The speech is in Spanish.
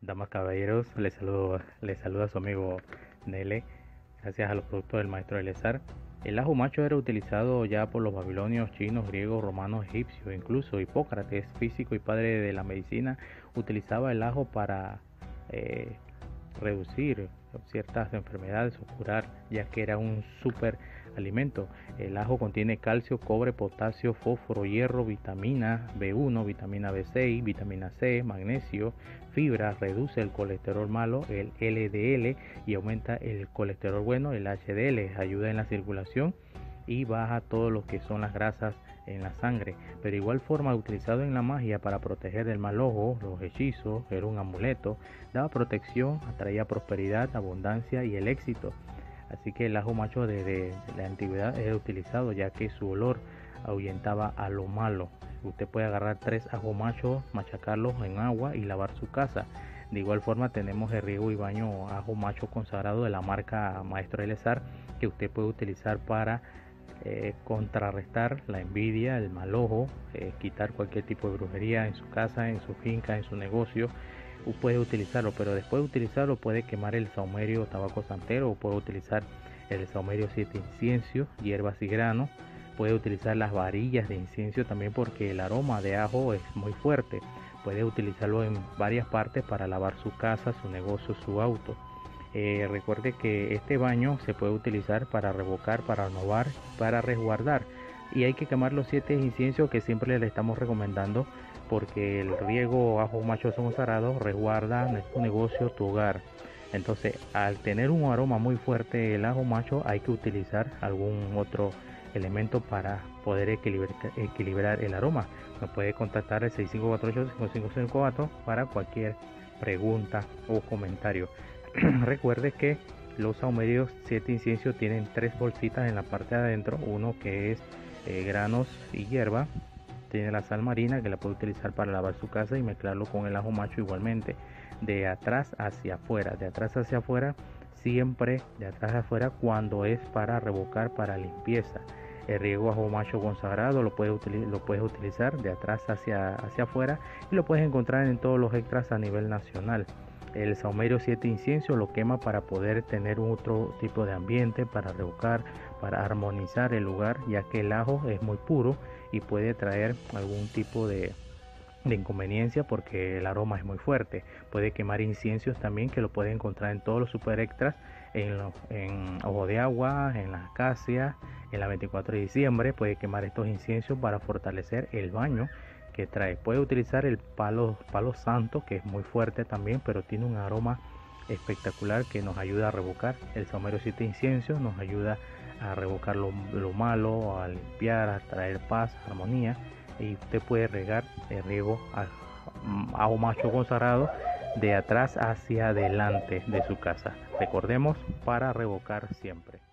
Damas, caballeros, les saluda su amigo Nele. Gracias a los productos del maestro Elezar. El ajo macho era utilizado ya por los babilonios, chinos, griegos, romanos, egipcios. Incluso Hipócrates, físico y padre de la medicina, utilizaba el ajo para reducir ciertas enfermedades o curar, ya que era un super alimento. El ajo contiene calcio, cobre, potasio, fósforo, hierro, vitamina B1, vitamina B6, vitamina C, magnesio, fibra, reduce el colesterol malo, el LDL, y aumenta el colesterol bueno, el HDL, ayuda en la circulación y baja todo lo que son las grasas en la sangre. Pero igual forma utilizado en la magia para proteger del mal ojo, los hechizos, era un amuleto, daba protección, atraía prosperidad, abundancia y el éxito. Así que el ajo macho desde la antigüedad era utilizado, ya que su olor ahuyentaba a lo malo. Usted puede agarrar 3 ajos machos, machacarlos en agua y lavar su casa. De igual forma tenemos el riego y baño ajo macho consagrado de la marca Maestro Elezar, que usted puede utilizar para contrarrestar la envidia, el mal ojo, quitar cualquier tipo de brujería en su casa, en su finca, en su negocio. Puede utilizarlo, pero después de utilizarlo puede quemar el saumerio o tabaco santero, o puede utilizar el saumerio 7 incienso, hierbas y granos. Puede utilizar las varillas de incienso también, porque el aroma de ajo es muy fuerte. Puede utilizarlo en varias partes para lavar su casa, su negocio, su auto. Recuerde que este baño se puede utilizar para revocar, para renovar, para resguardar, y hay que quemar los 7 inciensos que siempre le estamos recomendando, porque el riego ajo macho consagrado resguarda tu negocio, tu hogar. Entonces, al tener un aroma muy fuerte el ajo macho, hay que utilizar algún otro elemento para poder equilibrar el aroma. Nos puede contactar al 6548-5554 para cualquier pregunta o comentario. Recuerde que los saumerios 7 inciensos tienen 3 bolsitas en la parte de adentro, uno que es granos y hierba, tiene la sal marina que la puede utilizar para lavar su casa y mezclarlo con el ajo macho igualmente, de atrás hacia afuera, siempre de atrás hacia afuera cuando es para revocar, para limpieza. El riego ajo macho consagrado lo puedes utilizar de atrás hacia afuera, y lo puedes encontrar en todos los extras a nivel nacional. El saumerio 7 incienso lo quema para poder tener otro tipo de ambiente, para revocar, para armonizar el lugar, ya que el ajo es muy puro y puede traer algún tipo de inconveniencia porque el aroma es muy fuerte. Puede quemar inciensos también, que lo puede encontrar en todos los super extras, en Ojo de Agua, en la Acacia, en la 24 de diciembre. Puede quemar estos inciensos para fortalecer el baño que trae. Puede utilizar el palo santo, que es muy fuerte también, pero tiene un aroma espectacular que nos ayuda a revocar. El saumerio 7 incienso nos ayuda a revocar lo malo, a limpiar, a traer paz, armonía. Y usted puede regar el riego ajo macho consagrado de atrás hacia adelante de su casa. Recordemos, para revocar siempre.